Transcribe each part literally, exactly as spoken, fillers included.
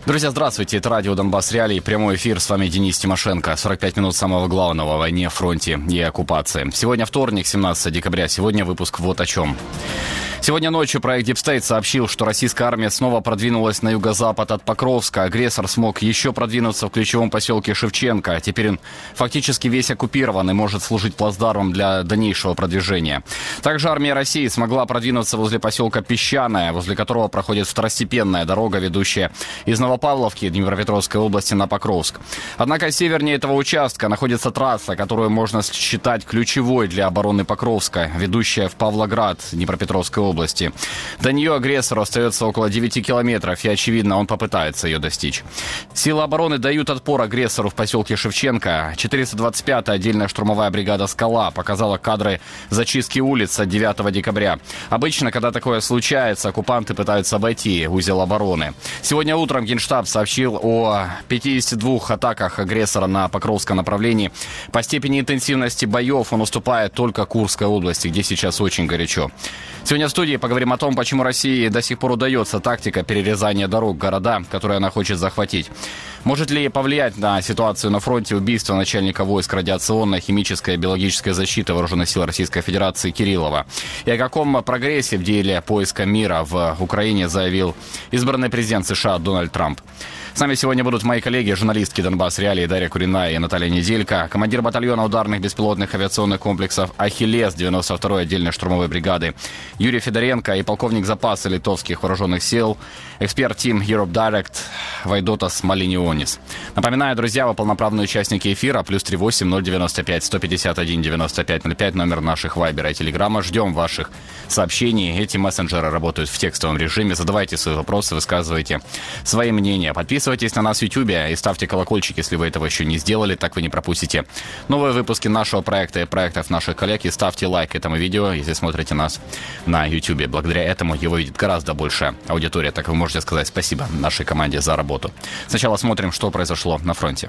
Друзья, здравствуйте. Это радио «Донбасс Реалии». Прямой эфир. С вами Денис Тимошенко. сорок пять минут самого главного о войне, фронте и оккупации. Сегодня вторник, семнадцатое декабря. Сегодня выпуск вот о чем. Сегодня ночью проект Deep State сообщил, что российская армия снова продвинулась на юго-запад от Покровска. Агрессор смог еще продвинуться в ключевом поселке Шевченко. Теперь он фактически весь оккупирован и может служить плацдармом для дальнейшего продвижения. Также армия России смогла продвинуться возле поселка Песчаное, возле которого проходит второстепенная дорога, ведущая из Новопавловки Днепропетровской области на Покровск. Однако севернее этого участка находится трасса, которую можно считать ключевой для обороны Покровска, ведущая в Павлоград Днепропетровской области. области. До нее агрессору остается около девяти километров, и, очевидно, он попытается ее достичь. Силы обороны дают отпор агрессору в поселке Шевченко. четыреста двадцать пятая отдельная штурмовая бригада «Скала» показала кадры зачистки улиц от девятого декабря. Обычно, когда такое случается, оккупанты пытаются обойти узел обороны. Сегодня утром Генштаб сообщил о пятидесяти двух атаках агрессора на Покровском направлении. По степени интенсивности боев он уступает только Курской области, где сейчас очень горячо. Сегодня в студии поговорим о том, почему России до сих пор удается тактика перерезания дорог, города, которые она хочет захватить. Может ли повлиять на ситуацию на фронте убийство начальника войск радиационной, химической и биологической защиты Вооруженных сил Российской Федерации Кириллова? И о каком прогрессе в деле поиска мира в Украине заявил избранный президент США Дональд Трамп? С нами сегодня будут мои коллеги, журналистки «Донбасс Реалии» Дарья Куриная и Наталья Неделько, командир батальона ударных беспилотных авиационных комплексов «Ахиллес» девяносто второй отдельной штурмовой бригады Юрий Федоренко и полковник запаса литовских вооруженных сил, эксперт Team Europe Direct Вайдотас Малинионис. Напоминаю, друзья, вы полноправные участники эфира, плюс три восемь ноль девяносто пять сто пятьдесят один девяносто пять ноль пять, номер наших вайбера и телеграмма. Ждем ваших сообщений. Эти мессенджеры работают в текстовом режиме. Задавайте свои вопросы, высказывайте свои мнения. Подписывайтесь Подписывайтесь на нас в Ютубе и ставьте колокольчик, если вы этого еще не сделали, так вы не пропустите новые выпуски нашего проекта и проектов наших коллег. И ставьте лайк этому видео, если смотрите нас на Ютубе. Благодаря этому его видит гораздо больше аудитория. Так вы можете сказать спасибо нашей команде за работу. Сначала смотрим, что произошло на фронте.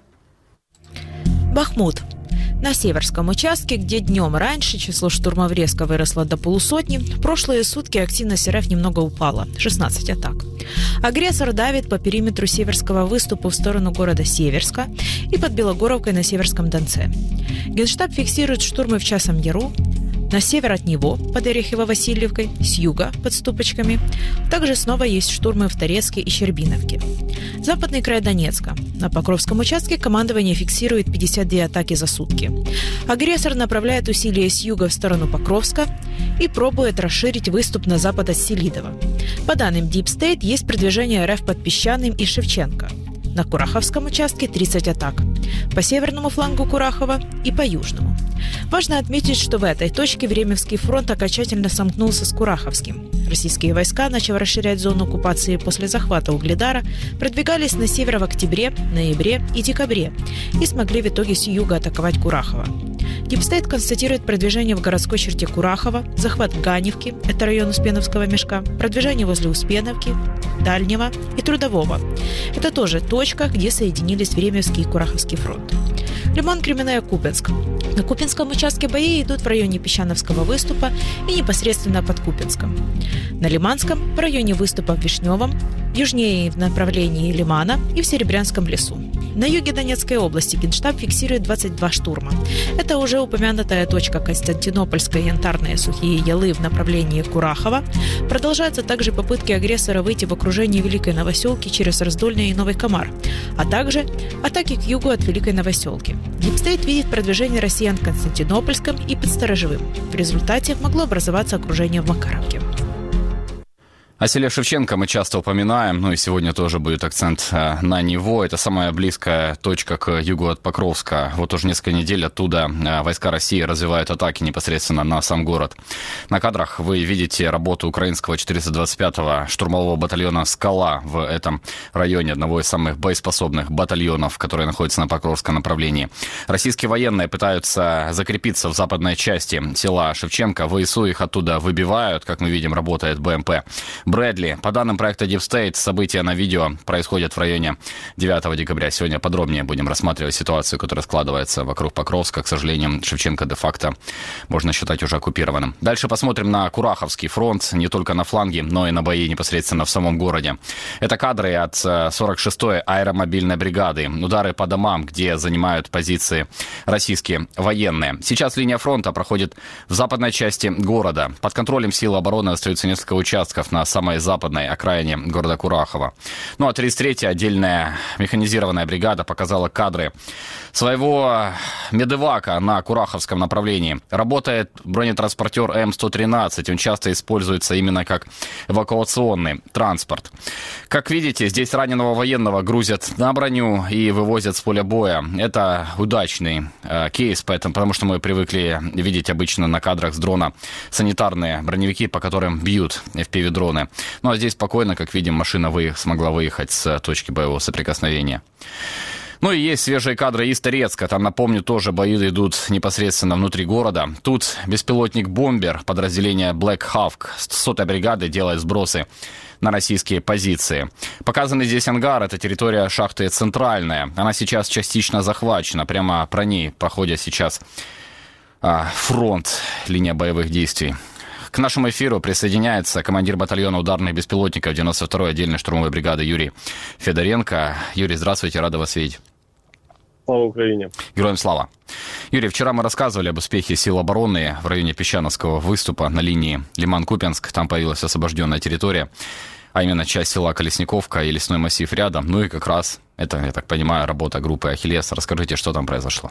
Бахмут. На Северском участке, где днем раньше число штурмов резко выросло до полусотни, в прошлые сутки активность РФ немного упала – шестнадцать атак. Агрессор давит по периметру Северского выступа в сторону города Северска и под Белогоровкой на Северском Донце. Генштаб фиксирует штурмы в Часовом Яру, на север от него, под Орехово-Васильевкой, с юга, под Ступочками. Также снова есть штурмы в Торецке и Щербиновке. Западный край Донецка. На Покровском участке командование фиксирует пятьдесят две атаки за сутки. Агрессор направляет усилия с юга в сторону Покровска и пробует расширить выступ на запад от Селидова. По данным Deep State, есть продвижение РФ под Песчаным и Шевченко. На Кураховском участке тридцать атак. По северному флангу Курахова и по южному. Важно отметить, что в этой точке Временский фронт окончательно сомкнулся с Кураховским. Российские войска, начав расширять зону оккупации после захвата Угледара, продвигались на север в октябре, ноябре и декабре и смогли в итоге с юга атаковать Курахово. Deep State констатирует продвижение в городской черте Курахова, захват Ганевки, это район Успеновского мешка, продвижение возле Успеновки, Дальнего и Трудового. Это тоже точка, где соединились Временский и Кураховский фронт. Лиман, Кременная, Купенск. На Купинском участке бои идут в районе Песчановского выступа и непосредственно под Купинском. На Лиманском в районе выступа в Вишневом, южнее в направлении Лимана и в Серебрянском лесу. На юге Донецкой области Генштаб фиксирует двадцать два штурма. Это уже упомянутая точка Константинопольская, Янтарные, Сухие Ялы в направлении Курахова. Продолжаются также попытки агрессора выйти в окружение Великой Новоселки через Раздольное и Новый Комар, а также атаки к югу от Великой Новоселки. Deep State видит продвижение россиян в Константинопольском и под Сторожевым. В результате могло образоваться окружение в Макаровке. О селе Шевченко мы часто упоминаем, ну и сегодня тоже будет акцент на него. Это самая близкая точка к югу от Покровска. Вот уже несколько недель оттуда войска России развивают атаки непосредственно на сам город. На кадрах вы видите работу украинского четыреста двадцать пятого штурмового батальона «Скала» в этом районе, одного из самых боеспособных батальонов, которые находятся на Покровском направлении. Российские военные пытаются закрепиться в западной части села Шевченко. ВСУ их оттуда выбивают, как мы видим, работает БМП. Брэдли. По данным проекта Deep State, события на видео происходят в районе девятого декабря. Сегодня подробнее будем рассматривать ситуацию, которая складывается вокруг Покровска. К сожалению, Шевченко де-факто можно считать уже оккупированным. Дальше посмотрим на Кураховский фронт, не только на фланге, но и на бои непосредственно в самом городе. Это кадры от сорок шестой аэромобильной бригады. Удары по домам, где занимают позиции российские военные. Сейчас линия фронта проходит в западной части города. Под контролем сил обороны остаются несколько участков на самой западной окраине города Курахово. Ну а тридцать третья отдельная механизированная бригада показала кадры своего медевака на Кураховском направлении. Работает бронетранспортер М сто тринадцать. Он часто используется именно как эвакуационный транспорт. Как видите, здесь раненого военного грузят на броню и вывозят с поля боя. Это удачный э, кейс, поэтому, потому что мы привыкли видеть обычно на кадрах с дрона санитарные броневики, по которым бьют эф пи ви-дроны. Ну а здесь спокойно, как видим, машина вы... смогла выехать с точки боевого соприкосновения. Ну и есть свежие кадры из Торецка. Там, напомню, тоже бои идут непосредственно внутри города. Тут беспилотник-бомбер подразделения Black Hawk сотой бригады делает сбросы на российские позиции. Показанный здесь ангар — это территория шахты Центральная. Она сейчас частично захвачена. Прямо про ней проходит сейчас а, фронт, линия боевых действий. К нашему эфиру присоединяется командир батальона ударных беспилотников девяносто второй отдельной штурмовой бригады Юрий Федоренко. Юрий, здравствуйте, рада вас видеть. Слава Украине. Героям слава. Юрий, вчера мы рассказывали об успехе сил обороны в районе Песчановского выступа на линии Лиман-Купянск. Там появилась освобожденная территория, а именно часть села Колесниковка и лесной массив рядом. Ну и как раз это, я так понимаю, работа группы «Ахиллес». Расскажите, что там произошло.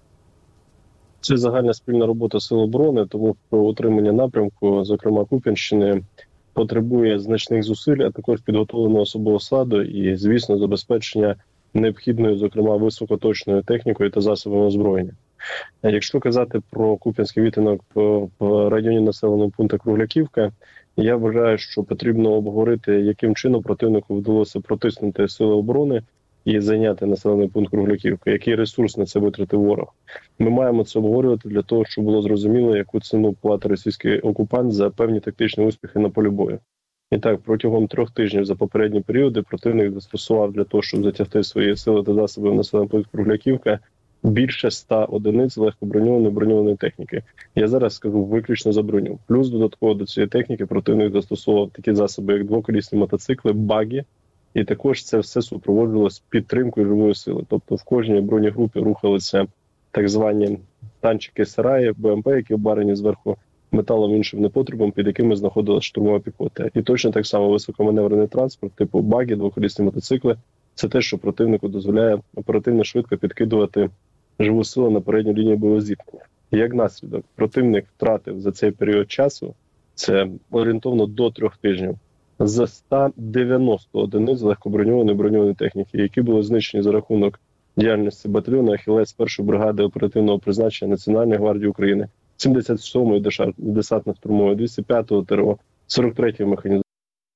Це загальна спільна робота сил оборони, тому що утримання напрямку, зокрема Куп'янщини, потребує значних зусиль, а також підготовленого особового складу і, звісно, забезпечення необхідною, зокрема, високоточною технікою та засобами озброєння. Якщо казати про Куп'янський відтинок в районі населеного пункту Кругляківка, я вважаю, що потрібно обговорити, яким чином противнику вдалося протиснути сили оборони і зайняти населений пункт Кругляківка, який ресурс на це витратив ворог. Ми маємо це обговорювати для того, щоб було зрозуміло, яку ціну платить російський окупант за певні тактичні успіхи на полі бою. І так, протягом трьох тижнів за попередні періоди противник застосував для того, щоб затягти свої сили та засоби в населений пункт Кругляківка, більше ста одиниць легкоброньованої броньованої техніки. Я зараз скажу виключно за броню. Плюс додатково до цієї техніки противник застосовував такі засоби, як двоколісні мотоцикли, баги, і також це все супроводжувалося підтримкою живої сили. Тобто в кожній бронегрупі рухалися так звані танчики-сараї, Б М П, які обварені зверху металом іншим непотребом, під якими знаходилася штурмова піхота. І точно так само високоманеврений транспорт, типу баги, двоколісні мотоцикли, це те, що противнику дозволяє оперативно швидко підкидувати живу силу на передню лінію бойового зіткнення. Як наслідок, противник втратив за цей період часу, це орієнтовно до трьох тижнів, за сто дев'яносто одиниць легкоброньованої броньованої техніки, які були знищені за рахунок діяльності батальйону «Ахілес» першої бригади оперативного призначення Національної гвардії України, сімдесят сьомої десантно-штурмової, двісті п'ятого ТРО, сорок третьої механізованої.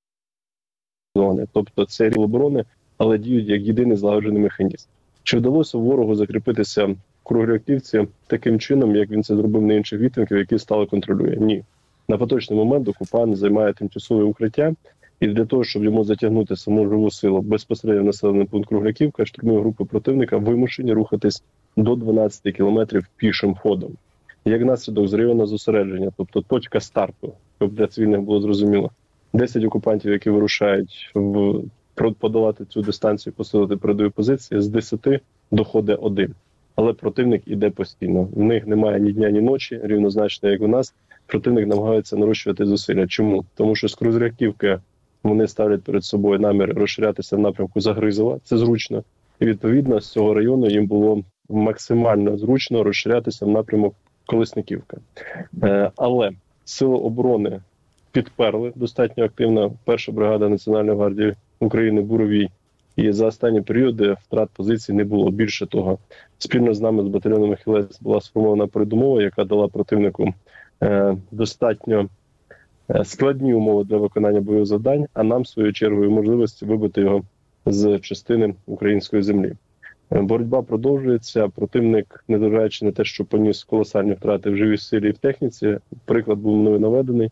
Тобто це сили оборони, але діють як єдиний злагоджений механізм. Чи вдалося ворогу закріпитися в Кругляківці таким чином, як він це зробив на інших відтинках, які стало контролює? Ні. На поточний момент окупант займає тимчасове укриття, і для того, щоб йому затягнути саму живу силу безпосередньо в населений пункт Кругляківка, штурмові групи противника вимушені рухатись до дванадцяти кілометрів пішим ходом. Як наслідок, з району зосередження, тобто точка старту, щоб для цивільних було зрозуміло, десять окупантів, які вирушають в подолати цю дистанцію, посилити передові позиції, з десяти доходить один. Але противник іде постійно. В них немає ні дня, ні ночі, рівнозначно, як у нас. Противник намагається нарощувати зусилля. Чому? Тому що з Кругляківки вони ставлять перед собою намір розширятися в напрямку Загризова. Це зручно. І, відповідно, з цього району їм було максимально зручно розширятися в напрямок Колесниківка. Е, але сили оборони підперли достатньо активно. Перша бригада Національної гвардії України «Буровій». І за останні періоди втрат позицій не було. Більше того, спільно з нами, з батальйоном «Ахілес», була сформована передумова, яка дала противнику е, достатньо складні умови для виконання бойових завдань, а нам, в свою чергу, можливості вибити його з частини української землі. Боротьба продовжується. Противник, незважаючи на те, що поніс колосальні втрати в живій силі і в техніці, приклад був мною наведений.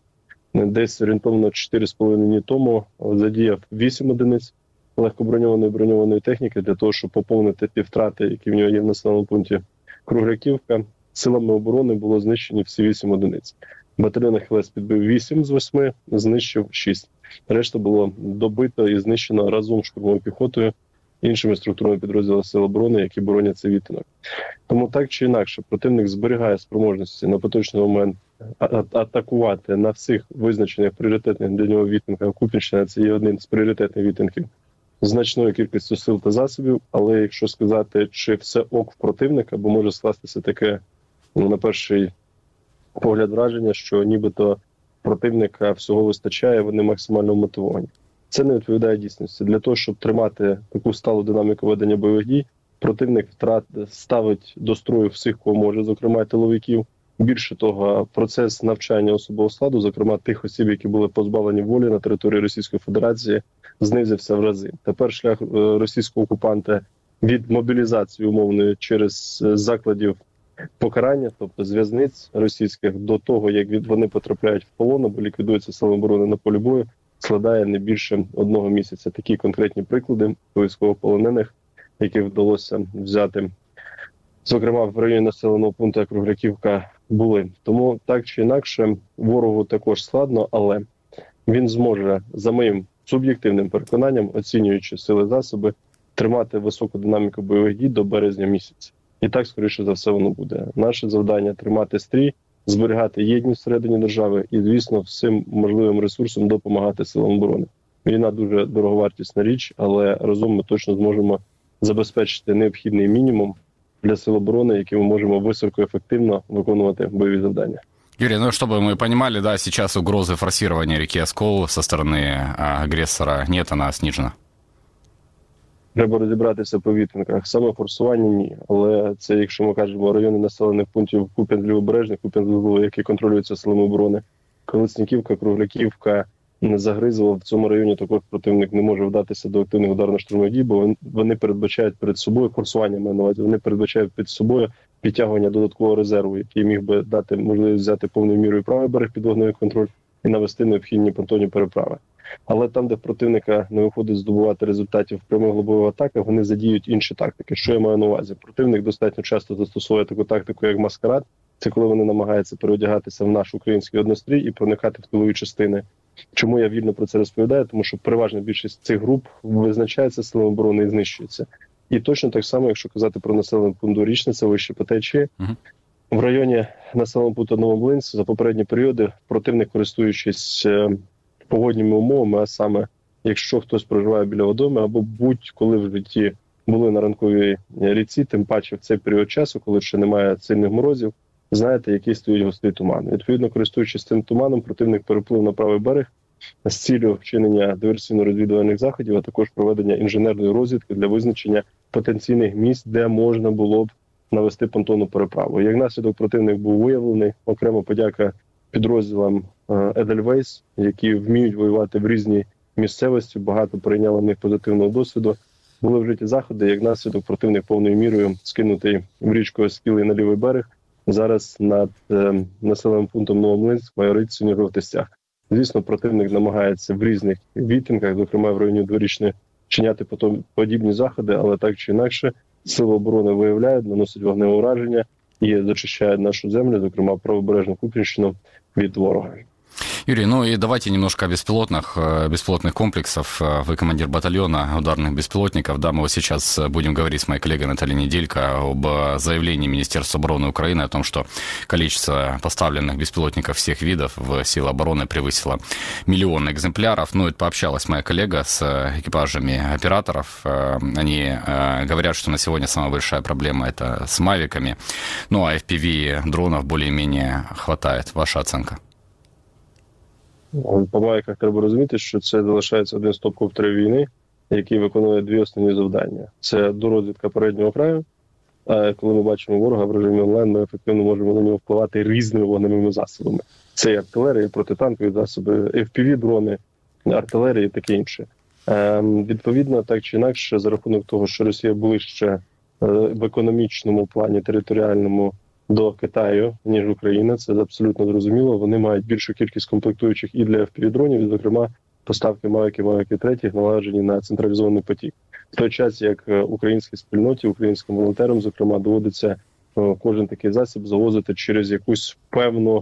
десь орієнтовно чотири з половиною дні тому задіяв вісім одиниць легкоброньованої броньованої техніки для того, щоб поповнити ті втрати, які в нього є в населеному пункті Кругляківка. Силами оборони було знищені всі вісім одиниць. Батальйон Ахілес підбив вісім з восьми, знищив шість. Решта було добито і знищено разом з штурмовою піхотою, іншими структурами підрозділів Сил оборони, які боронять цей відтинок. Тому так чи інакше, противник зберігає спроможності на поточний момент атакувати на всіх визначених пріоритетних для нього відтинках. Куп'янщина – це є один з пріоритетних відтинків значною кількістю сил та засобів, але якщо сказати, чи все ок в противника, бо може скластися таке, ну, на перший погляд враження, що нібито противника всього вистачає, вони максимально мотивовані. Це не відповідає дійсності. Для того, щоб тримати таку сталу динаміку ведення бойових дій, противник втрат ставить до строю всіх, кого може, зокрема тиловиків. Більше того, процес навчання особового складу, зокрема тих осіб, які були позбавлені волі на території Російської Федерації, знизився в рази. Тепер шлях російського окупанта від мобілізації умовної через закладів покарання, тобто з в'язниць російських, до того, як вони потрапляють в полон або ліквідуються сили оборони на полі бою, складає не більше одного місяця. Такі конкретні приклади військовополонених, яких вдалося взяти, зокрема в районі населеного пункту Кругляківка, були. Тому так чи інакше ворогу також складно, але він зможе, за моїм суб'єктивним переконанням, оцінюючи сили засоби, тримати високу динаміку бойових дій до березня місяця. І так, скоріше за все, воно буде. Наше завдання – тримати стрій, зберігати єдність всередині держави і, звісно, всім можливим ресурсом допомагати силам оборони. Війна дуже дороговартісна річ, але разом ми точно зможемо забезпечити необхідний мінімум для сил обороны, які мы можем высокоэффективно виконувати бойові завдання. Юрий, ну чтобы мы понимали, да, сейчас угрозы форсирования реки Оскол со стороны агрессора нет, она снижена. Треба розібратися по відтинках. Саме форсування – ні. Але це, якщо ми кажемо, райони населених пунктів Куп'янськ-Лівобережний, Куп'янськ-Вузловий, які контролюються силами оборони, Колесніківка, Кругляківка, Загризово, в цьому районі також противник не може вдатися до активних ударно-штурмових дій, бо вони передбачають перед собою, форсування маю на увазі, вони передбачають під собою підтягування додаткового резерву, який міг би дати можливість взяти повною мірою правий берег під вогневий контроль і навести необхідні понтонні переправи. Але там, де в противника не виходить здобувати результатів в прямих глибових атаках, вони задіють інші тактики. Що я маю на увазі? Противник достатньо часто застосовує таку тактику, як маскарад. Це коли вони намагаються переодягатися в наш український однострій і проникати в тилові частини. Чому я вільно про це розповідаю? Тому що переважна більшість цих груп визначається силами оборони і знищується. І точно так само, якщо казати про населений пункт Річниця, вище по течії, uh-huh. в районі населеного пункту Новомлинськ за попередні періоди противник, користуючись погодніми умовами, а саме, якщо хтось проживає біля водойми або будь-коли в житті були на ранковій ріці, тим паче в цей період часу, коли ще немає сильних морозів, знаєте, який стоїть густий туман. Відповідно, користуючись цим туманом, противник переплив на правий берег з ціллю вчинення диверсійно-розвідувальних заходів, а також проведення інженерної розвідки для визначення потенційних місць, де можна було б навести понтонну переправу. Як наслідок, противник був виявлений. Окремо подяка підрозділам Едельвейс, які вміють воювати в різній місцевості, багато перейняли в них позитивного досвіду. Були вжиті заходи, як наслідок противник повною мірою скинутий в річку Оскіл на лівий берег. Зараз над е, населеним пунктом Новомлинськ майорить синьо-жовтий стяг. Звісно, противник намагається в різних відтинках, зокрема в районі Дворічної, чиняти потім подібні заходи, але так чи інакше сили оборони виявляють, наносять вогневе ураження і зачищають нашу землю, зокрема правобережну Куп'янщину, від ворога. Юрий, ну и давайте немножко о беспилотных, беспилотных комплексов. Вы командир батальона ударных беспилотников. Да, мы вот сейчас будем говорить с моей коллегой Натальей Неделько об заявлении Министерства обороны Украины о том, что количество поставленных беспилотников всех видов в силы обороны превысило миллион экземпляров. Ну, это пообщалась моя коллега с экипажами операторов. Они говорят, что на сегодня самая большая проблема это с мавиками. Ну, а эф пи ви-дронов более-менее хватает. Ваша оценка? По мавіках треба розуміти, що це залишається один з топ-коптерів війни, який виконує дві основні завдання. Це дорозвідка переднього краю. А коли ми бачимо ворога в режимі онлайн, ми ефективно можемо на нього впливати різними вогневими засобами. Це і артилерія, і протитанкові засоби, еф пі ві-дрони, артилерія і таке інше. Ем, відповідно, так чи інакше, за рахунок того, що Росія ближче е, в економічному плані, територіальному до Китаю, ніж Україна. Це абсолютно зрозуміло. Вони мають більшу кількість комплектуючих і для еф пі ві-дронів, і, зокрема, поставки Мавіки, Мавіки три налагоджені на централізований потік. В той час, як українській спільноті, українським волонтерам, зокрема, доводиться кожен такий засіб завозити через якусь певну,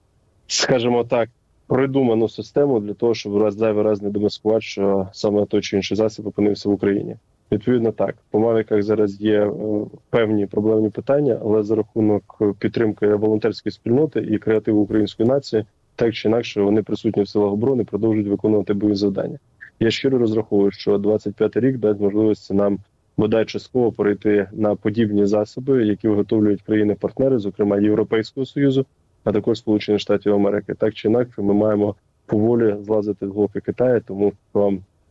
скажімо так, придуману систему для того, щоб раз зайвий раз не демаскувати, що саме той чи інший засіб опинився в Україні. Відповідно так, по Мавіках зараз є певні проблемні питання, але за рахунок підтримки волонтерської спільноти і креативу української нації, так чи інакше вони присутні в силах оборони, продовжують виконувати бойові завдання. Я щиро розраховую, що двадцять п'ятий рік дасть можливості нам бодай частково перейти на подібні засоби, які виготовлюють країни-партнери, зокрема Європейського Союзу, а також Сполучених Штатів Америки. Так чи інакше, ми маємо поволі злазити з глоки Китаю, тому що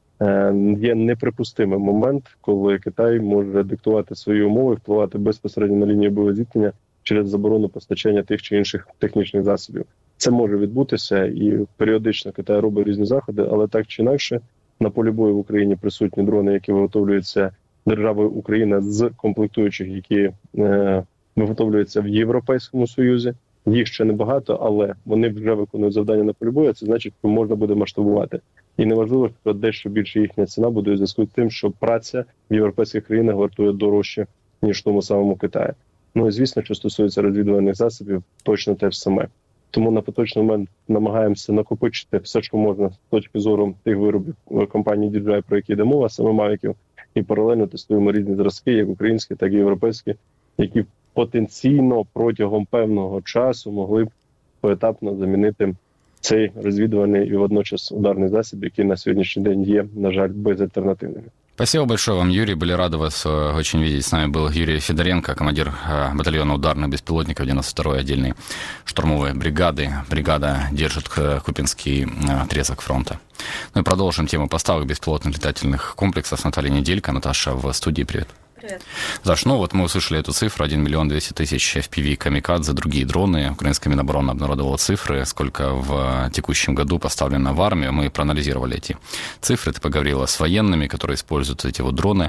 е, є неприпустимий момент, коли Китай може диктувати свої умови, впливати безпосередньо на лінію бойового зіткнення через заборону постачання тих чи інших технічних засобів. Це може відбутися, і періодично Китай робить різні заходи, але так чи інакше, на полі бою в Україні присутні дрони, які виготовлюються державою Україна з комплектуючих, які е, виготовлюються в Європейському Союзі. Їх ще небагато, але вони вже виконують завдання на полі бою, це значить, що можна буде масштабувати. І неважливо, що дещо більше їхня ціна буде у зв'язку з тим, що праця в європейських країнах вартує дорожче, ніж в тому самому Китаї. Ну і звісно, що стосується розвідувальних засобів, точно те ж саме. Тому на поточний момент намагаємося накопичити все, що можна з точки зору тих виробів компанії ді джей ай, про які йде мова, саме Мавіків, і паралельно тестуємо різні зразки, як українські, так і європейські, які потенційно протягом певного часу могли б поетапно замінити цей розвідувальний і водночас ударний засіб, який на сьогоднішній день є, на жаль, безальтернативним. Спасибо большое вам, Юрий. Были рады вас очень видеть. С нами был Юрий Федоренко, командир батальона ударных беспилотников девяносто второй отдельной штурмовой бригады. Бригада держит Купинский отрезок фронта. Ну и продолжим тему поставок беспилотных летательных комплексов с Натальей Неделько. Наташа в студии. Привет. Привет. Даш, ну вот мы услышали эту цифру, один миллион двести тысяч эф пи ви «Камикадзе», другие дроны. Украинская Минобороны обнародовала цифры, сколько в текущем году поставлено в армию. Мы проанализировали эти цифры, ты поговорила с военными, которые используют эти вот дроны.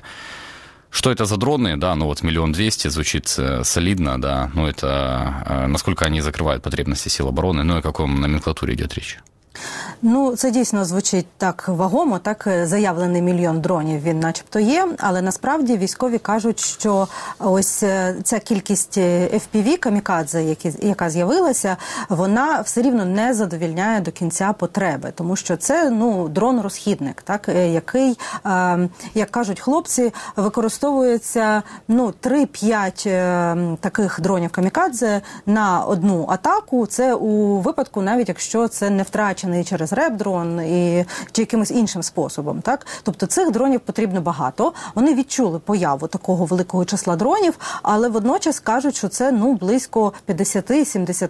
Что это за дроны? Да, ну вот миллион двести звучит солидно, да, ну это насколько они закрывают потребности сил обороны, ну и о какой номенклатуре идет речь? Ну, це дійсно звучить так вагомо, так заявлений мільйон дронів він начебто є, але насправді військові кажуть, що ось ця кількість еф пі ві «Камікадзе», які, яка з'явилася, вона все рівно не задовільняє до кінця потреби, тому що це, ну, дрон-розхідник, так, який, е, як кажуть хлопці, використовується, ну, три-п'ять е, таких дронів «Камікадзе» на одну атаку, це у випадку, навіть якщо це не втрачений через реп-дрон і, чи якимось іншим способом. Так? Тобто цих дронів потрібно багато. Вони відчули появу такого великого числа дронів, але водночас кажуть, що це, ну, близько п'ятдесят-сімдесят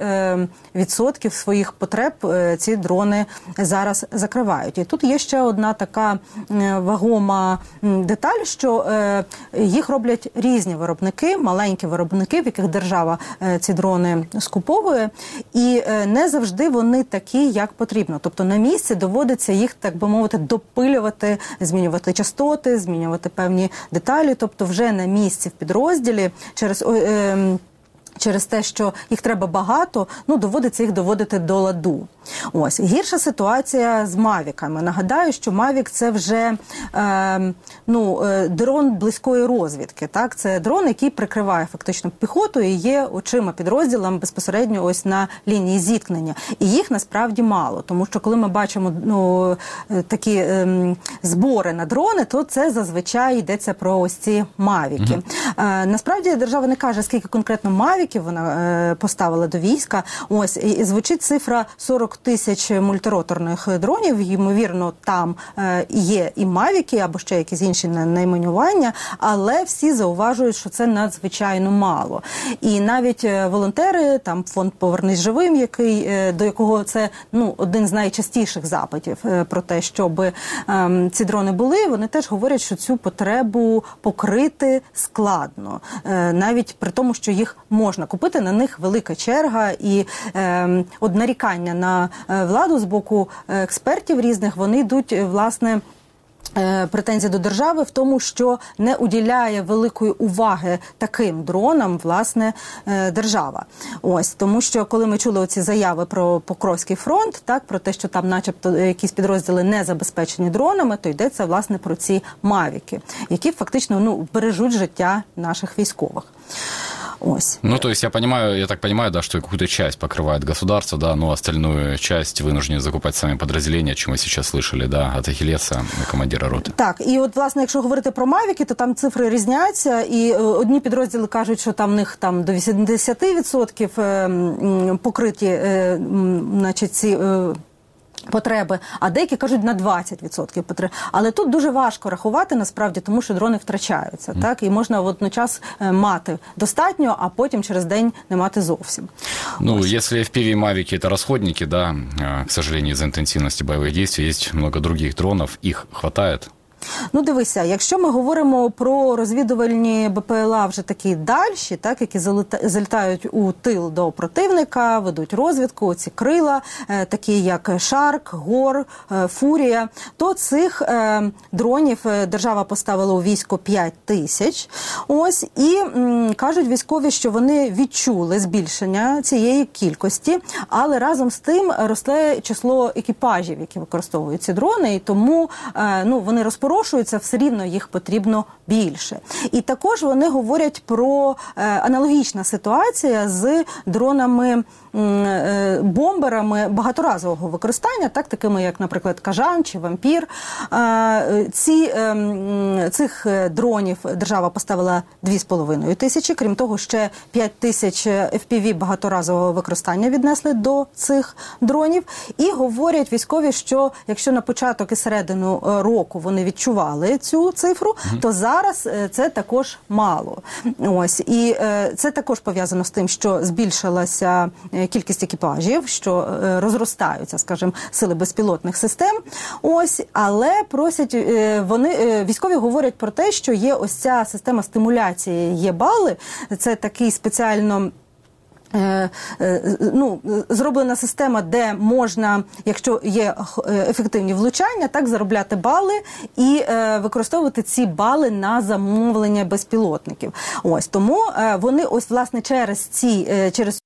відсотків своїх потреб е, ці дрони зараз закривають. І тут є ще одна така е, вагома деталь, що е, їх роблять різні виробники, маленькі виробники, в яких держава е, ці дрони скуповує, і е, не завжди вони такі, як потрібно. Тобто на місці доводиться їх, так би мовити, допилювати, змінювати частоти, змінювати певні деталі. Тобто вже на місці в підрозділі через... Е, через те, що їх треба багато, ну, доводиться їх доводити до ладу. Ось. Гірша ситуація з мавіками. Нагадаю, що мавік – це вже е, ну, е, дрон близької розвідки. Так? Це дрон, який прикриває фактично піхоту і є очима підрозділам безпосередньо ось на лінії зіткнення. І їх насправді мало, тому що коли ми бачимо, ну, такі е, збори на дрони, то це зазвичай йдеться про ось ці мавіки. Mm-hmm. Е, насправді держава не каже, скільки конкретно мавіків вона е, поставила до війська. Ось, і, і звучить цифра сорок тисяч мультироторних дронів. Ймовірно, там е, є і мавіки, або ще якісь інші найменування, але всі зауважують, що це надзвичайно мало. І навіть е, волонтери, там фонд «Повернись живим», який, е, до якого це, ну, один з найчастіших запитів е, про те, щоб е, ці дрони були, вони теж говорять, що цю потребу покрити складно. Е, навіть при тому, що їх можна купити, на них велика черга, і е, от нарікання на владу з боку експертів різних, вони йдуть, власне, претензії до держави в тому, що не уділяє великої уваги таким дронам, власне, держава. Ось, тому що коли ми чули оці заяви про Покровський фронт, так, про те, що там начебто якісь підрозділи не забезпечені дронами, то йдеться, власне, про ці мавіки, які фактично, ну, бережуть життя наших військових. Ось. Ну, то есть я понимаю, я так понимаю, да, что какую-то часть покрывает государство, да, но остальную часть вынуждены закупать сами подразделения, чем мы сейчас слышали, да, от Ахиллеса, командира роти. Так, і от, власне, якщо говорити про мавіки, то там цифри різняться, і одні підрозділи кажуть, що там в них там до вісімдесят відсотків покриті, значить, ці потреби, а деякі кажуть на двадцять відсотків потреб. Але тут дуже важко рахувати, насправді, тому що дрони втрачаються, mm. так? І можна водночас мати достатньо, а потім через день не мати зовсім. Ну, Ось. Если эф пи ви мавики это расходники, да, к сожалению, из-за интенсивности боевых действий, есть много других дронов, их хватает? Ну, дивися, якщо ми говоримо про розвідувальні Б П Л А вже такі дальші, так, які залітають у тил до противника, ведуть розвідку, ці крила, е, такі як Шарк, Гор, е, Фурія, то цих е, дронів держава поставила у військо п'ять тисяч. Ось, і м, кажуть військові, що вони відчули збільшення цієї кількості, але разом з тим росте число екіпажів, які використовують ці дрони, і тому е, ну, вони розпорушуються, все рівно їх потрібно більше. І також вони говорять про е, аналогічна ситуація з дронами-бомберами багаторазового використання, так, такими як, наприклад, Кажан чи Вампір. Е, ці, е, цих дронів держава поставила дві з половиною тисячі, крім того, ще п'ять тисяч еф пі ві багаторазового використання віднесли до цих дронів. І говорять військові, що якщо на початок і середину року вони відчували цю цифру, mm-hmm. то зараз це також мало. Ось. І е, це також пов'язано з тим, що збільшилася кількість екіпажів, що е, розростаються, скажімо, сили безпілотних систем. Ось. Але просять, е, вони, е, військові говорять про те, що є ось ця система стимуляції, є бали. Це такий спеціально ну, зроблена система, де можна, якщо є ефективні влучання, так, заробляти бали і е, використовувати ці бали на замовлення безпілотників. Ось, тому е, вони ось, власне, через ці, е, через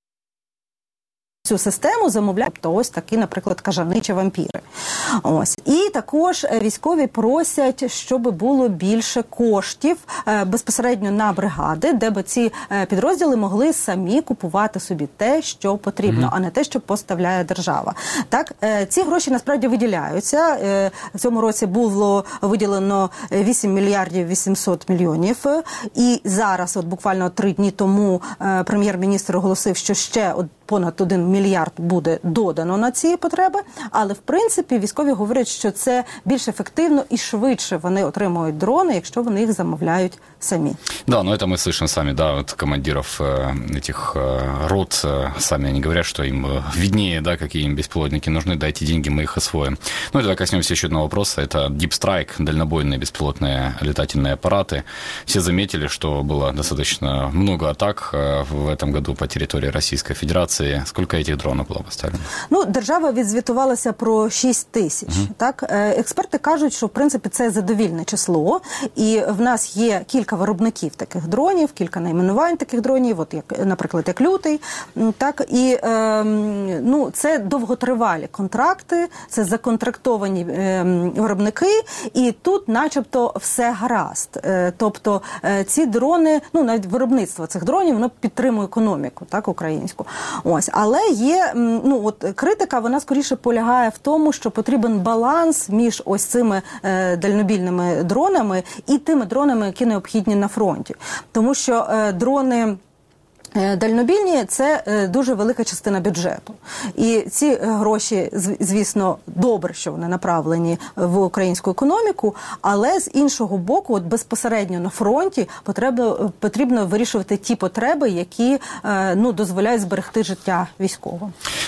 цю систему замовляють, тобто ось такі, наприклад, кажани чи вампіри. Ось. І також військові просять, щоб було більше коштів е, безпосередньо на бригади, де б ці е, підрозділи могли самі купувати собі те, що потрібно, mm-hmm. а не те, що поставляє держава. Так, е, ці гроші насправді виділяються. Е, в цьому році було виділено вісім мільярдів вісімсот мільйонів. І зараз, от буквально три дні тому, е, прем'єр-міністр оголосив, що ще от понад один мільярд буде додано на ці потреби, але в принципі військові говорять, що це більш ефективно і швидше вони отримують дрони, якщо вони їх замовляють самі. Да, но это мы слышим сами, да, от командиров э, этих э, рот, э, сами они говорят, что им э, виднее, да, какие им беспилотники нужны, дайте деньги, мы их освоим. Ну и давай коснемся еще одного вопроса, это Deep Strike, дальнобойные беспилотные летательные аппараты. Все заметили, что было достаточно много атак э, в этом году по территории Российской Федерации. Сколько этих дронов было поставлено? Ну, держава відзвітувалася про шість тисяч. Uh-huh. Так? Експерти кажуть, що в принципі це задовільне число, і в нас є кілька виробників таких дронів, кілька найменувань таких дронів, от як, наприклад, як Лютий. Так? І е, ну, це довготривалі контракти, це законтрактовані е, виробники, і тут начебто все гаразд. Е, тобто е, ці дрони, ну навіть виробництво цих дронів, воно підтримує економіку, так, українську. Ось. Але є, ну, от, критика, вона скоріше полягає в тому, що потрібен баланс між ось цими е, дальнобійними дронами і тими дронами, які необхідні на фронті. Тому що е, дрони дальнобійні – це дуже велика частина бюджету. І ці гроші, звісно, добре, що вони направлені в українську економіку, але з іншого боку, от безпосередньо на фронті потрібно, потрібно вирішувати ті потреби, які ну, дозволяють зберегти життя військовим.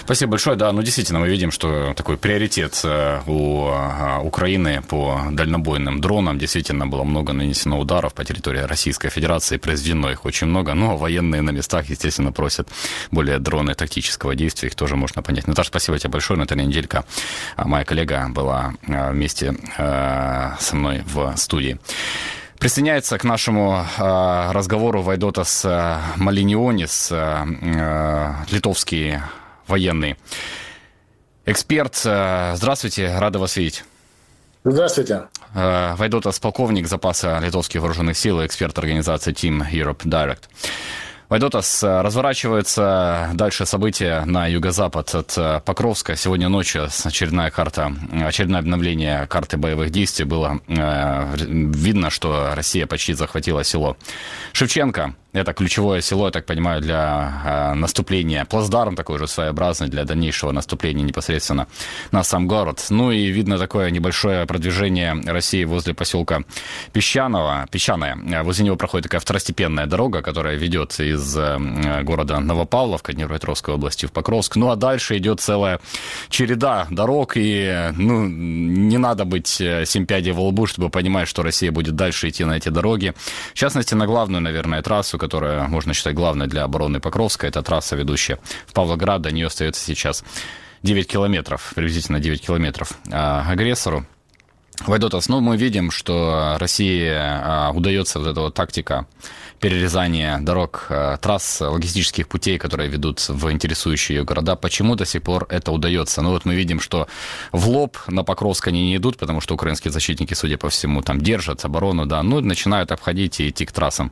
Спасибо большое. Да, ну действительно, мы видим, что такой приоритет у Украины по дальнобойным дронам. Действительно, было много нанесено ударов по территории Российской Федерации. Произведено их очень много, но военные на местах, естественно, просят более дроны тактического действия. Их тоже можно понять. Наташа, спасибо тебе большое. Наталья Неделько, моя коллега, была вместе со мной в студии. Присоединяется к нашему э, разговору Вайдотас э, Малинионис, э, э, литовский военный эксперт. Э, здравствуйте, рада вас видеть. Здравствуйте. Э, Вайдотас, полковник запаса литовских вооруженных сил и эксперт организации Team Europe Direct. Вайдотас, разворачиваются дальше события на юго-запад от Покровска. Сегодня ночью очередная карта, очередное обновление карты боевых действий. Было э, видно, что Россия почти захватила село Шевченко. Это ключевое село, я так понимаю, для э, наступления. Плацдарм такой же своеобразный для дальнейшего наступления непосредственно на сам город. Ну и видно такое небольшое продвижение России возле поселка Песчаного, Песчаное. Возле него проходит такая второстепенная дорога, которая ведет из э, города Новопавловка, Днепропетровской области, в Покровск. Ну а дальше идет целая череда дорог. И ну, не надо быть семь пядей во лбу, чтобы понимать, что Россия будет дальше идти на эти дороги. В частности, на главную, наверное, трассу, которая, можно считать, главной для обороны Покровска. Это трасса, ведущая в Павлоград. До нее остается сейчас девять километров, приблизительно девять километров а, агрессору. Вайдотас, ну, мы видим, что России а, удается вот эта вот тактика перерезания дорог, а, трасс, логистических путей, которые ведут в интересующие ее города. Почему до сих пор это удается? Ну, вот мы видим, что в лоб на Покровск они не идут, потому что украинские защитники, судя по всему, там держат оборону, да, ну, начинают обходить и идти к трассам.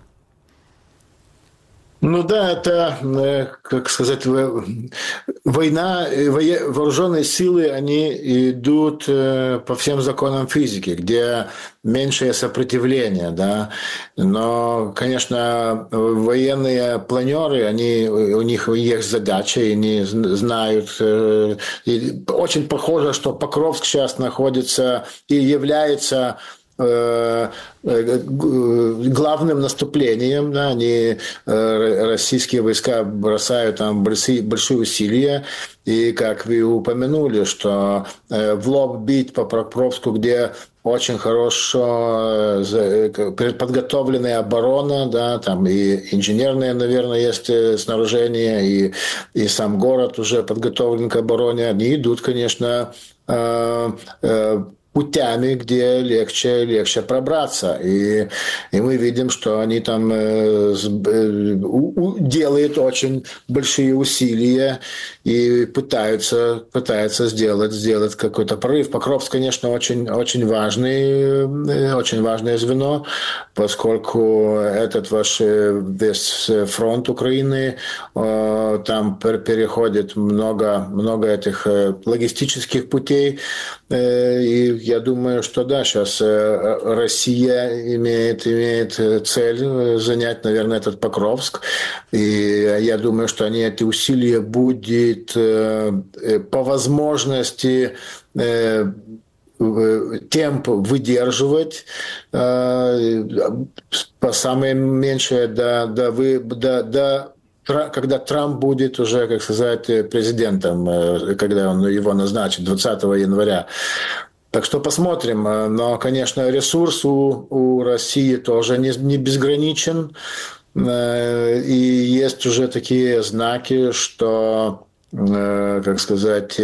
Ну да, это, как сказать, война, вооруженные силы, они идут по всем законам физики, где меньшее сопротивление, да. Но, конечно, военные планеры, они, у них есть задача, и они знают. И очень похоже, что Покровск сейчас находится и является главным наступлением, да, они, российские войска бросают там большие, большие усилия, и, как вы упомянули, что в лоб бить по Покровску, где очень хорошо подготовленная оборона, да, там и инженерное, наверное, есть снаряжение, и, и сам город уже подготовлен к обороне, они идут, конечно, путями, где легче, легче пробраться. И, и мы видим, что они там э, э, у, делают очень большие усилия и пытаются, пытаются сделать, сделать какой-то прорыв. Покровск, конечно, очень, очень, важный, очень важное звено, поскольку этот ваш весь фронт Украины, э, там переходит много, много этих логистических путей, э, и я думаю, что да, сейчас Россия имеет, имеет цель занять, наверное, этот Покровск. И я думаю, что они эти усилия будут по возможности темп выдерживать, по самое меньшее до, до, до, до когда Трамп будет уже, как сказать, президентом, когда он его назначит двадцатого января. Так что посмотрим. Но, конечно, ресурс у, у России тоже не, не безграничен. И есть уже такие знаки, что, как сказать,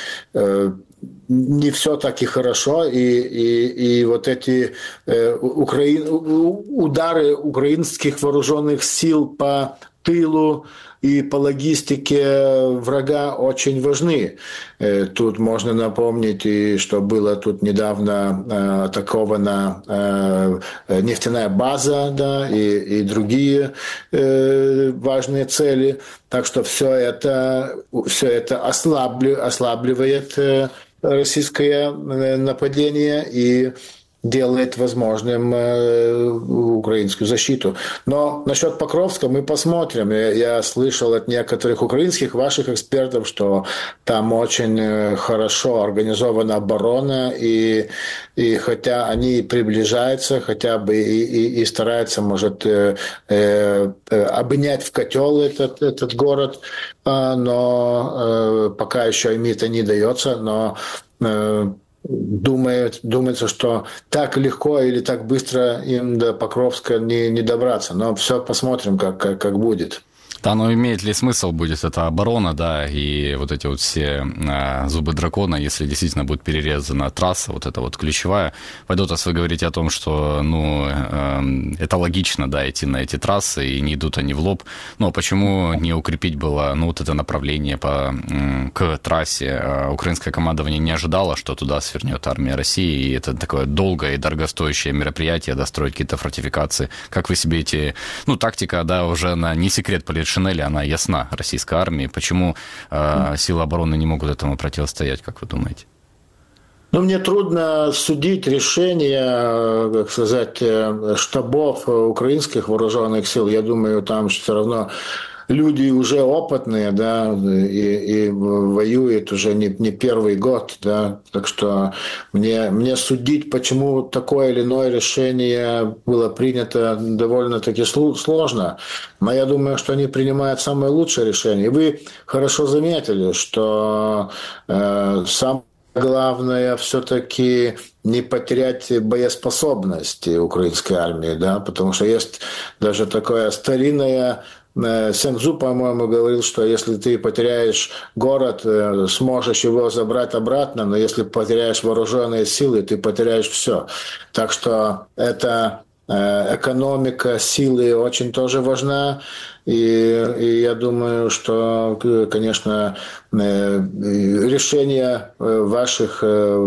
не все так и хорошо. И, и, и вот эти украин, удары украинских вооруженных сил по тылу и по логистике врага очень важны. Тут можно напомнить, и что было тут недавно атакована нефтяная база, да, и, и другие важные цели. Так что все это, все это ослабли, ослабливает российское нападение, и делает возможным э, украинскую защиту. Но насчет Покровска мы посмотрим. Я, я слышал от некоторых украинских ваших экспертов, что там очень хорошо организована оборона, и, и хотя они приближаются, хотя бы и, и, и стараются, может, э, э, обнять в котел этот, этот город, э, но э, пока еще им это не дается, но э, Думает, думается, что так легко или так быстро им до Покровска не, не добраться. Но все посмотрим, как, как, как будет. Да, но имеет ли смысл будет эта оборона, да, и вот эти вот все э, зубы дракона, если действительно будет перерезана трасса, вот эта вот ключевая. Пайдотас, вы говорите о том, что, ну, э, это логично, да, идти на эти трассы, и не идут они в лоб. Но почему не укрепить было, ну, вот это направление по, э, к трассе? Украинское командование не ожидало, что туда свернет армия России, и это такое долгое и дорогостоящее мероприятие, да, строить какие-то фортификации. Как вы себе эти, ну, тактика, да, уже на, не секрет политический, Шинели, она ясна российской армии. Почему э, силы обороны не могут этому противостоять, как вы думаете? Ну, мне трудно судить решения, как сказать, штабов украинских вооруженных сил. Я думаю, там все равно люди уже опытные, да, и, и воюют уже не, не первый год, да, так что мне, мне судить, почему такое или иное решение было принято, довольно-таки сложно, но я думаю, что они принимают самое лучшее решение. И вы хорошо заметили, что э, сам главное все-таки не потерять боеспособность украинской армии, да, потому что есть даже такое старинное Сен Цзу, по-моему, говорил, что если ты потеряешь город, сможешь его забрать обратно, но если потеряешь вооруженные силы, ты потеряешь все. Так что это экономика силы очень тоже важна. И, и я думаю, что, конечно, решение ваших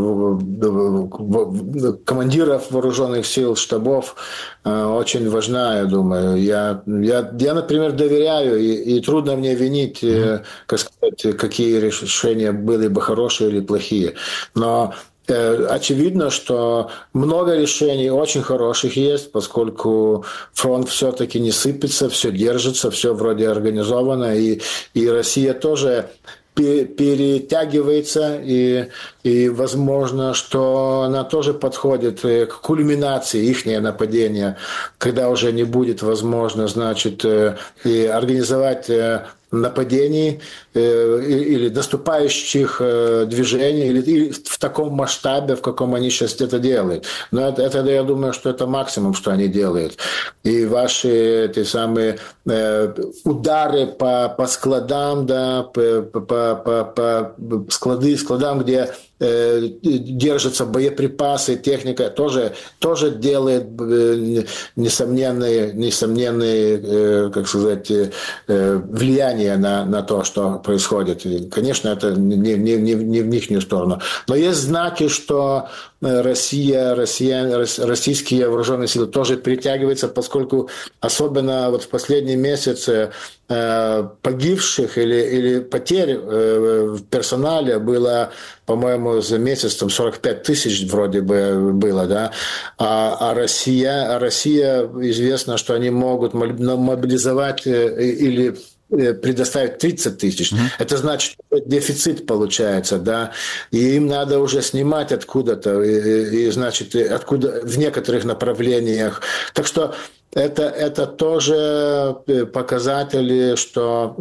командиров вооруженных сил, штабов очень важна, я думаю. Я, я, я например, доверяю, и, и трудно мне винить, как сказать, какие решения были бы хорошие или плохие. Но очевидно, что много решений очень хороших есть, поскольку фронт все-таки не сыпется, все держится, все вроде организовано, и, и Россия тоже перетягивается, и, и возможно, что она тоже подходит к кульминации ихнего нападения, когда уже не будет возможно, значит, и организовать нападений э, или наступающих э, движений или, или в таком масштабе, в каком они сейчас это делают. Но это, это, я думаю, что это максимум, что они делают. И ваши эти самые э, удары по, по складам, да, по, по, по, по склады, складам, где э, держатся боеприпасы, техника, тоже, тоже делает э, несомненные, несомненные э, как сказать, э, влияния На, на то, что происходит. И, конечно, это не, не, не, не в ихнюю сторону. Но есть знаки, что Россия, Россия, российские вооруженные силы тоже притягиваются, поскольку особенно вот в последние месяцы э, погибших или, или потерь э, в персонале было, по-моему, за месяц там сорок пять тысяч вроде бы было, да. А, а Россия, а Россия, известно, что они могут мобилизовать или предоставить тридцать тысяч. Mm-hmm. Это значит, что дефицит получается, да, и им надо уже снимать откуда-то, и, и значит, откуда в некоторых направлениях. Так что это, это тоже показатели, что,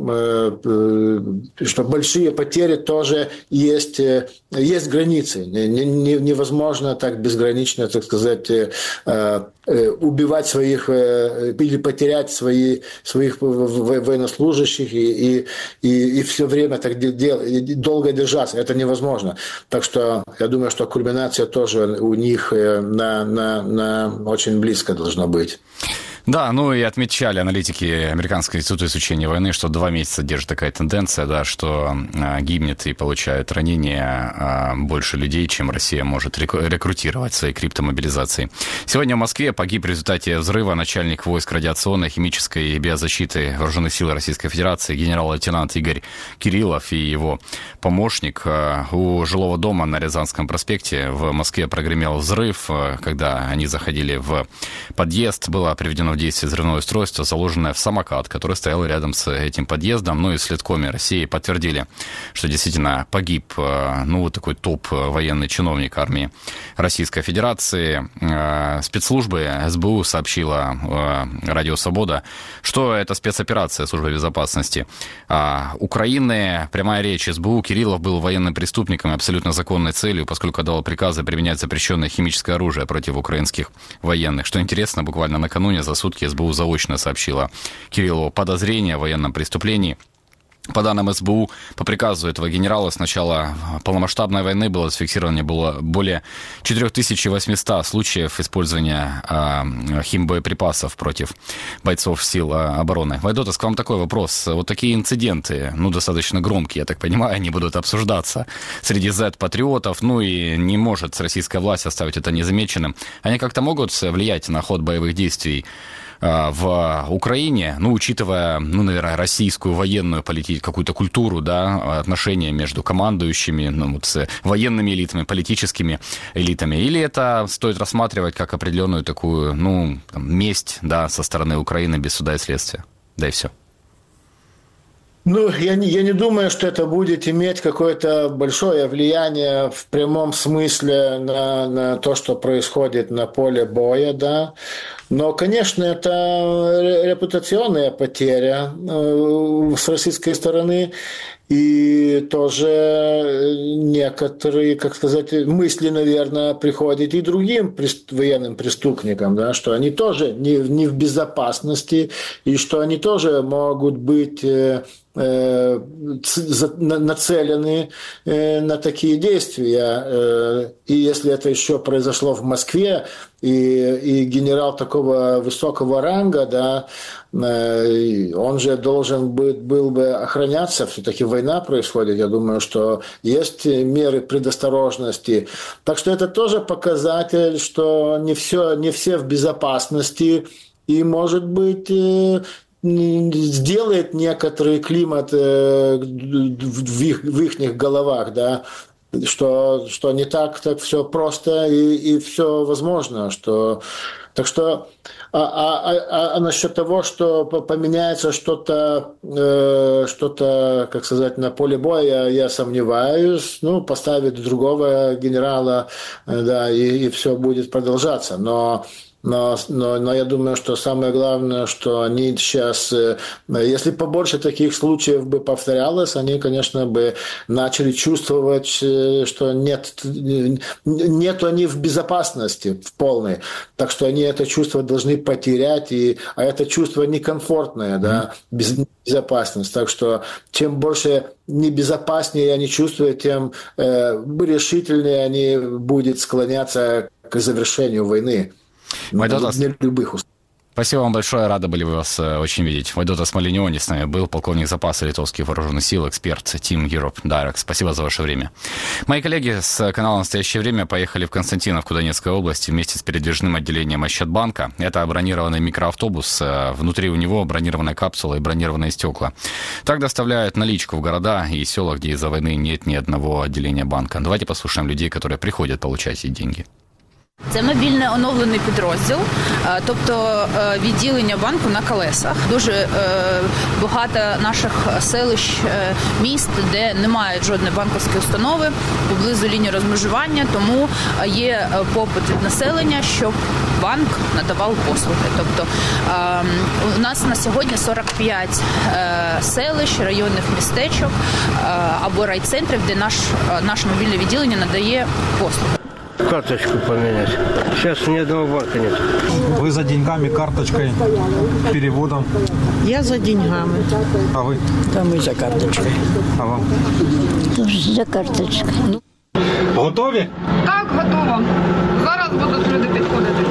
что большие потери тоже есть, есть границы. Невозможно так безгранично, так сказать, убивать своих или потерять свои, своих военнослужащих и, и, и, и все время так делать, долго держаться. Это невозможно. Так что я думаю, что кульминация тоже у них на, на, на очень близко должна быть. Да, ну и отмечали аналитики Американского института изучения войны, что два месяца держит такая тенденция, да, что а, гибнет и получает ранения а, больше людей, чем Россия может рекрутировать своей криптомобилизацией. Сегодня в Москве погиб в результате взрыва начальник войск радиационной, химической и биозащиты Вооруженных сил Российской Федерации генерал-лейтенант Игорь Кириллов и его помощник. У жилого дома на Рязанском проспекте в Москве прогремел взрыв. Когда они заходили в подъезд, было приведено в действие взрывное устройство, заложенное в самокат, который стоял рядом с этим подъездом. Ну и в Следкоме России подтвердили, что действительно погиб, ну, вот такой топ-военный чиновник армии Российской Федерации. Спецслужбы СБУ сообщила Радио Свобода, что это спецоперация службы безопасности Украины. Прямая речь СБУ. Кириллов был военным преступником и абсолютно законной целью, поскольку давал приказы применять запрещенное химическое оружие против украинских военных. Что интересно, буквально накануне за сутки СБУ заочно сообщила Кириллову подозрение в военном преступлении. По данным СБУ, по приказу этого генерала с начала полномасштабной войны было зафиксировано было более четыре тысячи восемьсот случаев использования э, химбоеприпасов против бойцов сил обороны. Вайдотас, к вам такой вопрос. Вот такие инциденты, ну, достаточно громкие, я так понимаю, они будут обсуждаться среди зет-патриотов, ну и не может российская власть оставить это незамеченным. Они как-то могут влиять на ход боевых действий в Украине, ну, учитывая, ну, наверное, российскую военную политику, какую-то культуру, да, отношения между командующими, ну, вот, с военными элитами, политическими элитами, или это стоит рассматривать как определенную такую, ну, там, месть, да, со стороны Украины без суда и следствия, да и все. Ну, я не, я не думаю, что это будет иметь какое-то большое влияние в прямом смысле на, на то, что происходит на поле боя, да. Но, конечно, это репутационная потеря э, с российской стороны. И тоже некоторые, как сказать, мысли, наверное, приходят и другим военным преступникам, да, что они тоже не, не в безопасности, и что они тоже могут быть э, э, нацелены э, на такие действия. Э, и если это еще произошло в Москве, и, и генерал такого высокого ранга, да, он же должен быть, был бы охраняться, все-таки война происходит, я думаю, что есть меры предосторожности. Так что это тоже показатель, что не все, не все в безопасности, и, может быть, сделает некоторый климат в их, в их головах, да, что, что не так, так все просто и, и все возможно, что... Так что, а, а, а, а насчет того, что поменяется что-то, э, что-то, как сказать, на поле боя, я, я сомневаюсь. Ну, поставить другого генерала, э, да, и, и все будет продолжаться. Но, но, но, но я думаю, что самое главное, что они сейчас, э, если побольше таких случаев бы повторялось, они, конечно, бы начали чувствовать, э, что нет, нет они в безопасности в полной. Так что они это чувство должны потерять, и, а это чувство некомфортное, да, безопасность. Так что чем больше небезопаснее они чувствуют, тем э, решительнее они будут склоняться к завершению войны. Вайдотас, для любых условий. Спасибо вам большое, рады были вас очень видеть. Вайдотас Малиньони с нами был, полковник запаса литовских вооруженных сил, эксперт Team Europe Direct. Спасибо за ваше время. Мои коллеги с канала «Настоящее время» поехали в Константиновку Донецкой области вместе с передвижным отделением Ощадбанка. Это бронированный микроавтобус, внутри у него бронированная капсула и бронированные стекла. Так доставляют наличку в города и села, где из-за войны нет ни одного отделения банка. Давайте послушаем людей, которые приходят получать эти деньги. Це мобільний оновлений підрозділ, тобто відділення банку на колесах. Дуже багато наших селищ, міст, де немає жодної банківської установи поблизу лінії розмежування, тому є попит від населення, щоб банк надавав послуги. Тобто у нас на сьогодні сорок п'ять селищ, районних містечок або райцентрів, де наш, наше мобільне відділення надає послуги. Карточку поменять. Сейчас ни одного банка нет. Вы за деньгами, карточкой, переводом? Я за деньгами. А вы? Да, мы за карточкой. А вам? За карточкой. Готові? Так, готово. Зараз будуть люди підходити.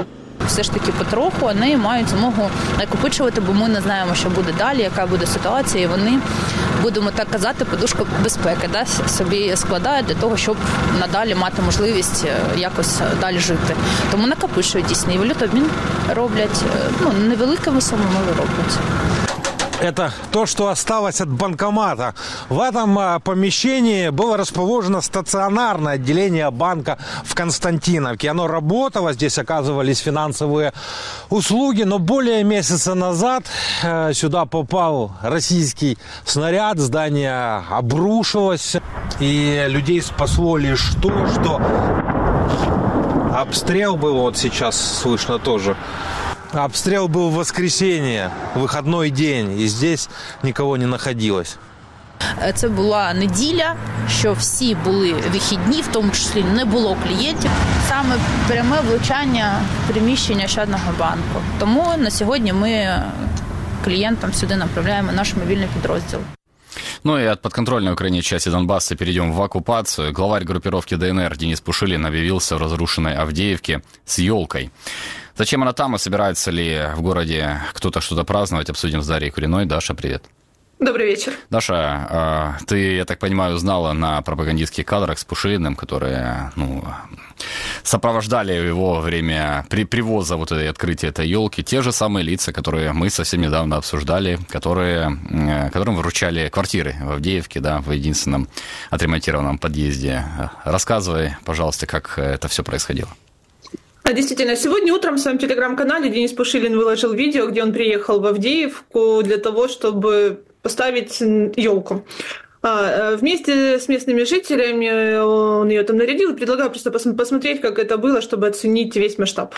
все ж таки потроху, вони мають змогу накопичувати, бо ми не знаємо, що буде далі, яка буде ситуація, і вони, будемо так казати, подушку безпеки, да, собі складають для того, щоб надалі мати можливість якось далі жити. Тому накопичують дійсно, і валютообмін роблять, ну, невеликими сумами роблять. Это то, что осталось от банкомата. В этом помещении было расположено стационарное отделение банка в Константиновке. Оно работало, здесь оказывались финансовые услуги, но более месяца назад сюда попал российский снаряд, здание обрушилось, и людей спасло лишь то, что обстрел был, вот сейчас слышно тоже. Обстрел был в воскресенье, выходной день, и здесь никого не находилось. Це була неділя, що всі були вихідні, в тому числі не було клієнтів. Саме пряме влучання приміщення Ощадного банку. Тому на сьогодні ми клієнтам сюди направляємо наш мобільний підрозділ. Ну и от подконтрольной Украине части Донбасса перейдем в оккупацию. Главарь группировки ДНР Денис Пушилин объявился в разрушенной Авдеевке с елкой. Зачем она там и собирается ли в городе кто-то что-то праздновать, обсудим с Дарьей Куриной. Даша, привет. Добрый вечер. Даша, ты, я так понимаю, знала на пропагандистских кадрах с Пушилиным, которые, ну, сопровождали его во время при привоза вот этой открытия этой елки, те же самые лица, которые мы совсем недавно обсуждали, которые, которым вручали квартиры в Авдеевке, да, в единственном отремонтированном подъезде. Рассказывай, пожалуйста, как это все происходило. Действительно, сегодня утром в своем телеграм-канале Денис Пушилин выложил видео, где он приехал в Авдеевку для того, чтобы поставить елку. Вместе с местными жителями он ее там нарядил. Предлагаю просто посмотреть, как это было, чтобы оценить весь масштаб.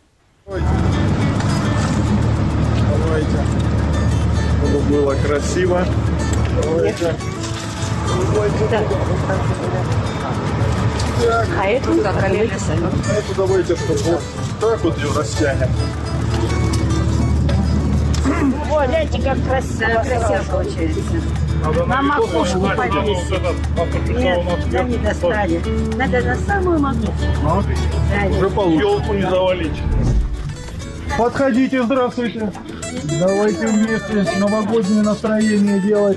Давайте. Чтобы было красиво. Давайте. Да. Так. А эту как колени сами. А эту давайте, чтобы вот так вот ее растянем. О, гляньте, как красиво, красиво получается. Надо на макушку повесить. Нет, да не достали. Надо на самую макушку. А? Да, уже получится. Елку не завалить. Подходите, здравствуйте. Давайте вместе новогоднее настроение делать.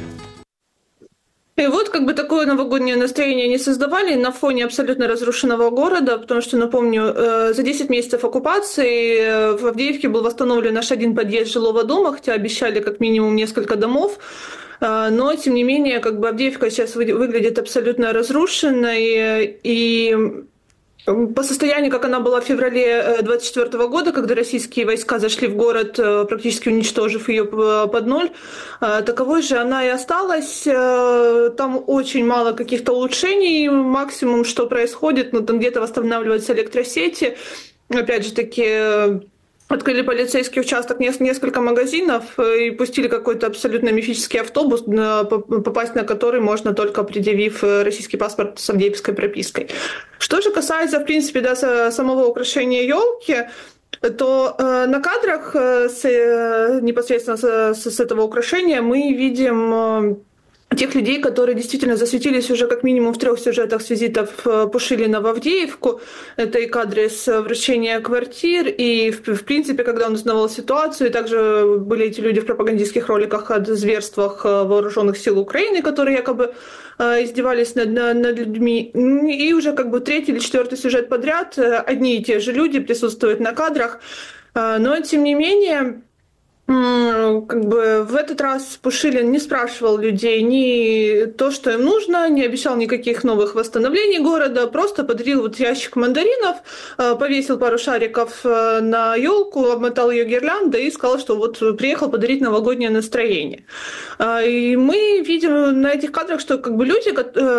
И вот как бы такое новогоднее настроение они создавали на фоне абсолютно разрушенного города, потому что, напомню, за десять месяцев оккупации в Авдеевке был восстановлен аж один подъезд жилого дома, хотя обещали как минимум несколько домов. Но, тем не менее, как бы Авдеевка сейчас выглядит абсолютно разрушенной, и по состоянию, как она была в феврале двадцать четвёртого года, когда российские войска зашли в город, практически уничтожив ее под ноль, таковой же она и осталась. Там очень мало каких-то улучшений. Максимум, что происходит, ну, там где-то восстанавливаются электросети. Опять же таки, открыли полицейский участок, несколько магазинов и пустили какой-то абсолютно мифический автобус, попасть на который можно только предъявив российский паспорт с авдеевской пропиской. Что же касается, в принципе, да, самого украшения елки, то э, на кадрах э, с, э, непосредственно с, с этого украшения мы видим э, тех людей, которые действительно засветились уже как минимум в трех сюжетах с визитов Пушилина в Авдеевку. Это и кадры с вручения квартир, и в, в принципе, когда он узнавал ситуацию, и также были эти люди в пропагандистских роликах о зверствах вооруженных сил Украины, которые якобы э, издевались над, над людьми. И уже как бы третий или четвертый сюжет подряд одни и те же люди присутствуют на кадрах. Э, но, тем не менее, как бы в этот раз Пушилин не спрашивал людей ни то, что им нужно, не обещал никаких новых восстановлений города, просто подарил вот ящик мандаринов, повесил пару шариков на елку, обмотал ее гирляндой и сказал, что вот приехал подарить новогоднее настроение. И мы видим на этих кадрах, что как бы люди,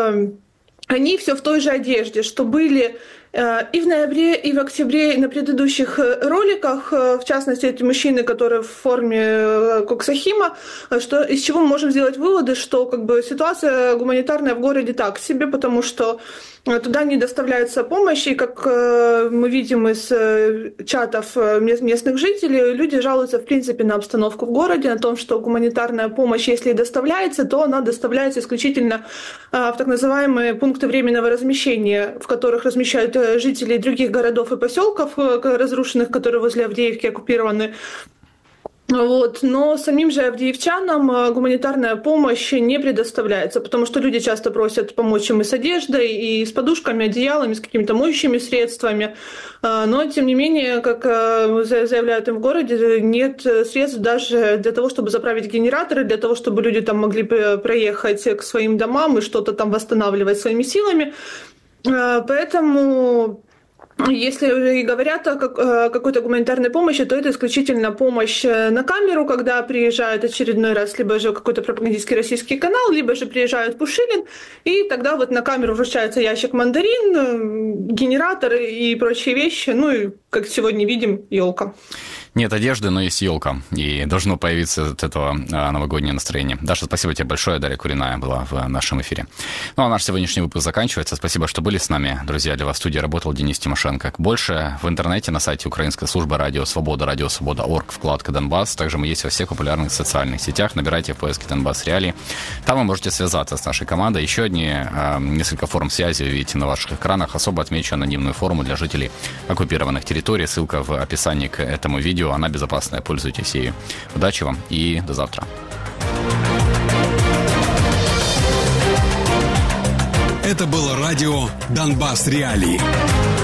они все в той же одежде, что были и в ноябре, и в октябре, и на предыдущих роликах, в частности, эти мужчины, которые в форме Коксахима, что, из чего мы можем сделать выводы, что как бы, ситуация гуманитарная в городе так себе, потому что туда не доставляется помощь, и как мы видим из чатов местных жителей, люди жалуются, в принципе, на обстановку в городе, на том, что гуманитарная помощь, если и доставляется, то она доставляется исключительно в так называемые пункты временного размещения, в которых размещают жителей других городов и поселков, разрушенных, которые возле Авдеевки оккупированы. Вот. Но самим же авдеевчанам гуманитарная помощь не предоставляется, потому что люди часто просят помочь им и с одеждой, и с подушками, одеялами, с какими-то моющими средствами. Но, тем не менее, как заявляют им в городе, нет средств даже для того, чтобы заправить генераторы, для того, чтобы люди там могли проехать к своим домам и что-то там восстанавливать своими силами. Поэтому... Если и говорят о какой-то гуманитарной помощи, то это исключительно помощь на камеру, когда приезжает очередной раз либо же какой-то пропагандистский российский канал, либо же приезжает Пушилин, и тогда вот на камеру вручается ящик мандарин, генератор и прочие вещи, ну и, как сегодня видим, елка. Нет одежды, но есть елка, и должно появиться от этого новогоднее настроение. Даша, спасибо тебе большое. Дарья Куриная была в нашем эфире. Ну, а наш сегодняшний выпуск заканчивается. Спасибо, что были с нами. Друзья, для вас в студии работал Денис Тимошенко. Больше в интернете на сайте украинской службы «Радио Свобода», радио свобода точка орг, вкладка «Донбасс». Также мы есть во всех популярных социальных сетях. Набирайте в поиске «Донбасс Реалии». Там вы можете связаться с нашей командой. Еще одни э, несколько форм связи вы видите на ваших экранах. Особо отмечу анонимную форму для жителей оккупированных территорий. Ссылка в описании к этому видео. Она безопасная, пользуйтесь ею. Удачи вам и до завтра. Это было радио «Донбасс Реалии».